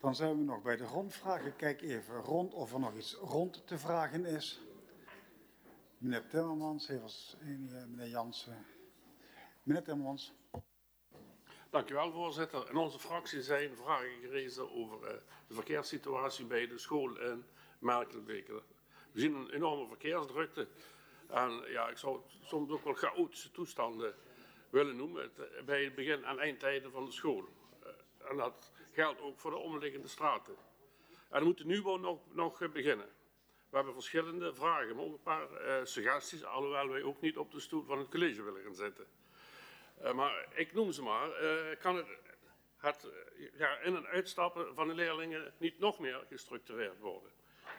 Dan zijn we nog bij de rondvragen. Ik kijk even rond of er nog iets rond te vragen is. Meneer Timmermans, meneer Jansen. Meneer Timmermans. Dank u wel, voorzitter. In onze fractie zijn vragen gerezen over de verkeerssituatie bij de school in Merkelbeek. We zien een enorme verkeersdrukte. En ja, ik zou het soms ook wel chaotische toestanden willen noemen bij het begin- en eindtijden van de school. En dat geldt ook voor de omliggende straten. En dan moet de nieuwbouw nog beginnen. We hebben verschillende vragen, maar ook een paar suggesties, alhoewel wij ook niet op de stoel van het college willen gaan zitten. Maar ik noem ze maar. Kan het in- en uitstappen van de leerlingen niet nog meer gestructureerd worden?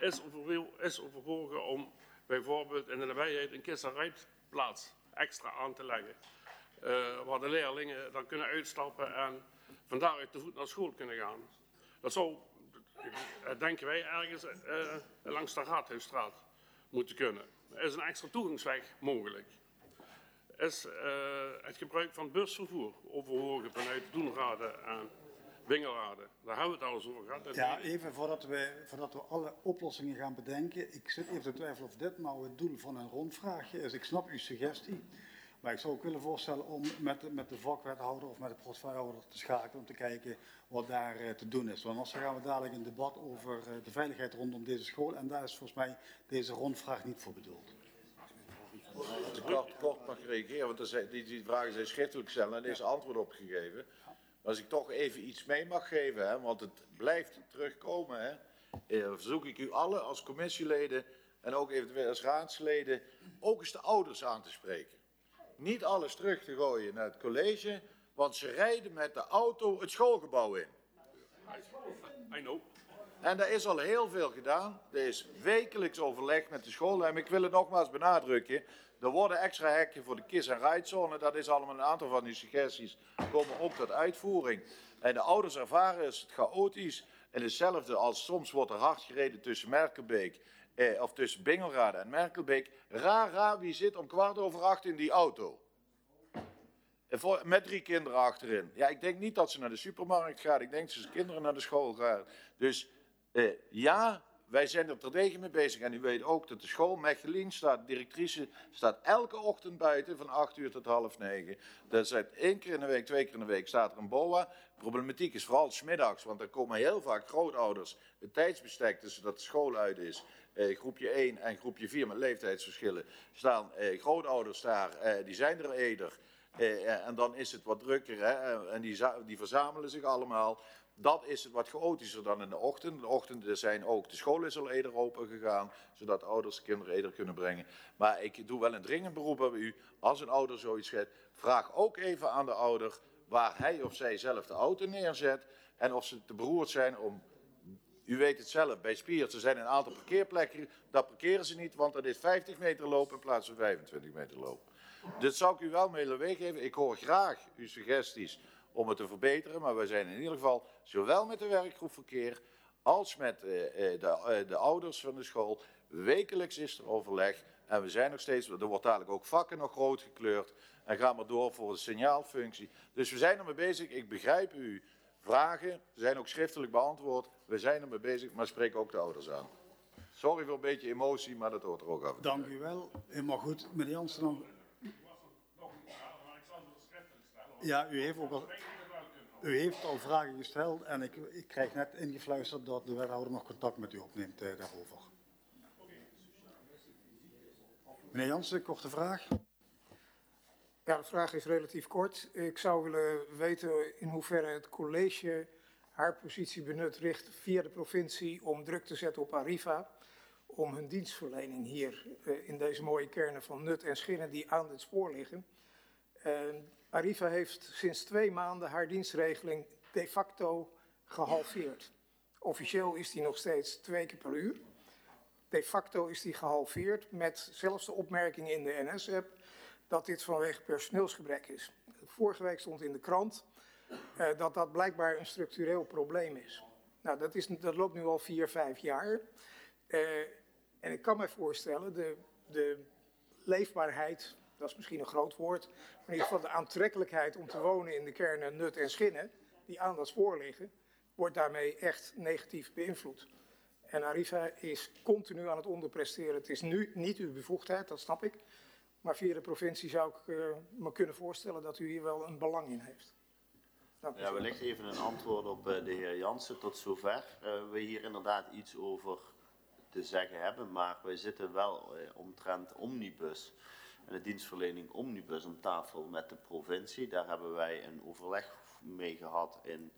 Is overwogen om bijvoorbeeld in de nabijheid een kiss-and-ride-plaats extra aan te leggen, waar de leerlingen dan kunnen uitstappen en van daaruit te voet naar school kunnen gaan? Dat zou, denken wij, ergens langs de Raadhuisstraat moeten kunnen. Er is een extra toegangsweg mogelijk. Is het gebruik van busvervoer overwogen vanuit Doenrade en Wingelrade? Daar hebben we het al eens over gehad. Ja, even voordat we alle oplossingen gaan bedenken. Ik zit even te twijfelen of dit nou het doel van een rondvraagje is. Ik snap uw suggestie. Maar ik zou ook willen voorstellen om met de vakwethouder of met de portefeuillehouder te schakelen om te kijken wat daar te doen is. Want anders gaan we dadelijk een debat over de veiligheid rondom deze school. En daar is volgens mij deze rondvraag niet voor bedoeld. Als ik kort mag reageren, want die vragen zijn schriftelijk gesteld en er is antwoord op gegeven. Als ik toch even iets mee mag geven, hè, want het blijft terugkomen, hè, verzoek ik u allen als commissieleden en ook eventueel als raadsleden ook eens de ouders aan te spreken. Niet alles terug te gooien naar het college, want ze rijden met de auto het schoolgebouw in. I know. En daar is al heel veel gedaan. Er is wekelijks overleg met de school. En ik wil het nogmaals benadrukken. Er worden extra hekken voor de kiss- en rijdzone. Dat is allemaal een aantal van die suggesties. Komen ook tot uitvoering. En de ouders ervaren is het chaotisch. En hetzelfde als soms wordt er hard gereden tussen Merkelbeek. Of tussen Bingelrade en Merkelbeek. Raar, wie zit om 7:15 in die auto? Met 3 kinderen achterin. Ja, ik denk niet dat ze naar de supermarkt gaat. Ik denk dat ze kinderen naar de school gaan. Dus ja, wij zijn er terdege mee bezig. En u weet ook dat de school Mechelien staat, directrice, staat elke ochtend buiten van 8 uur tot 8:30. Dat is 1 keer in de week, 2 keer in de week staat er een BOA. De problematiek is vooral 's middags, want er komen heel vaak grootouders. Het tijdsbestek tussen dat de school uit is. Groepje 1 en groepje 4 met leeftijdsverschillen. Staan grootouders daar, die zijn er eerder. En dan is het wat drukker, hè? En die verzamelen zich allemaal. Dat is wat chaotischer dan in de ochtend. In de ochtenden zijn ook, de school is al eerder open gegaan, zodat ouders de kinderen eerder kunnen brengen. Maar ik doe wel een dringend beroep op u, als een ouder zoiets schet, vraag ook even aan de ouder waar hij of zij zelf de auto neerzet. En of ze te beroerd zijn om, u weet het zelf, bij Spiert, er zijn een aantal parkeerplekken, dat parkeren ze niet, want dat is 50 meter lopen in plaats van 25 meter lopen. Dit zou ik u wel willen meegeven. Ik hoor graag uw suggesties om het te verbeteren, maar wij zijn in ieder geval zowel met de werkgroep verkeer als met de ouders van de school. Wekelijks is er overleg en we zijn nog steeds, er wordt dadelijk ook vakken nog rood gekleurd en gaan maar door voor de signaalfunctie. Dus we zijn ermee bezig. Ik begrijp uw vragen, ze zijn ook schriftelijk beantwoord. We zijn ermee bezig, maar spreek ook de ouders aan. Sorry voor een beetje emotie, maar dat hoort er ook af. Dank u wel. Helemaal goed. Meneer Jansen dan. Ja, u heeft al vragen gesteld en ik krijg net ingefluisterd dat de wethouder nog contact met u opneemt daarover. Meneer Jansen, korte vraag. Ja, de vraag is relatief kort. Ik zou willen weten in hoeverre het college haar positie benut richt via de provincie om druk te zetten op Arriva, om hun dienstverlening hier in deze mooie kernen van Nut en Schinnen die aan het spoor liggen. Arriva heeft sinds 2 maanden haar dienstregeling de facto gehalveerd. Officieel is die nog steeds 2 keer per uur. De facto is die gehalveerd met zelfs de opmerking in de NS-app dat dit vanwege personeelsgebrek is. Vorige week stond in de krant dat dat blijkbaar een structureel probleem is. Nou, dat loopt nu al 4, 5 jaar. En ik kan me voorstellen, de leefbaarheid, dat is misschien een groot woord, maar in ieder geval de aantrekkelijkheid om te wonen in de kernen Nut en Schinnen, die aan dat spoor liggen, wordt daarmee echt negatief beïnvloed. En Arriva is continu aan het onderpresteren. Het is nu niet uw bevoegdheid, dat snap ik. Maar via de provincie zou ik me kunnen voorstellen dat u hier wel een belang in heeft. Dank u. Ja, wellicht even een antwoord op de heer Jansen. Tot zover we hier inderdaad iets over te zeggen hebben. Maar wij zitten wel omtrent Omnibus en de dienstverlening Omnibus om tafel met de provincie. Daar hebben wij een overleg mee gehad in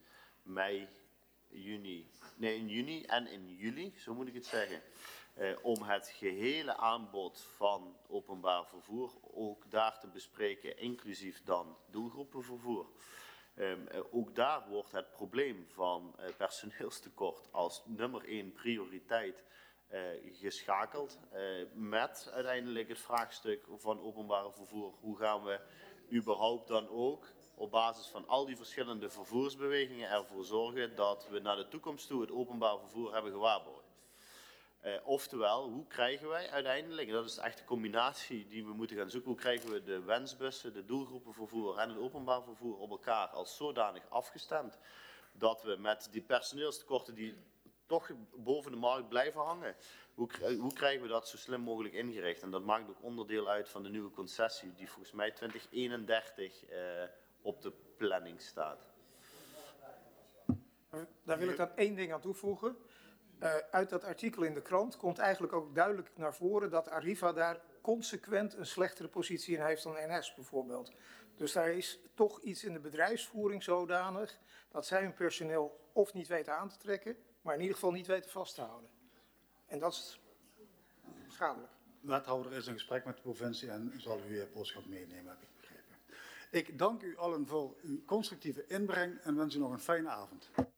juni en in juli, zo moet ik het zeggen. Om het gehele aanbod van openbaar vervoer ook daar te bespreken, inclusief dan doelgroepenvervoer. Ook daar wordt het probleem van personeelstekort als nummer 1 prioriteit geschakeld. Met uiteindelijk het vraagstuk van openbaar vervoer. Hoe gaan we überhaupt dan ook op basis van al die verschillende vervoersbewegingen ervoor zorgen dat we naar de toekomst toe het openbaar vervoer hebben gewaarborgd. Oftewel, hoe krijgen wij uiteindelijk, en dat is echt de combinatie die we moeten gaan zoeken, hoe krijgen we de wensbussen, de doelgroepenvervoer en het openbaar vervoer op elkaar als zodanig afgestemd, dat we met die personeelstekorten die toch boven de markt blijven hangen, hoe krijgen we dat zo slim mogelijk ingericht? En dat maakt ook onderdeel uit van de nieuwe concessie die volgens mij 2031 op de planning staat. Daar wil ik dan 1 ding aan toevoegen. Uit dat artikel in de krant komt eigenlijk ook duidelijk naar voren dat Arriva daar consequent een slechtere positie in heeft dan NS bijvoorbeeld. Dus daar is toch iets in de bedrijfsvoering zodanig dat zij hun personeel of niet weten aan te trekken, maar in ieder geval niet weten vast te houden. En dat is schadelijk. De wethouder is in gesprek met de provincie en zal uw boodschap meenemen, heb ik begrepen. Ik dank u allen voor uw constructieve inbreng en wens u nog een fijne avond.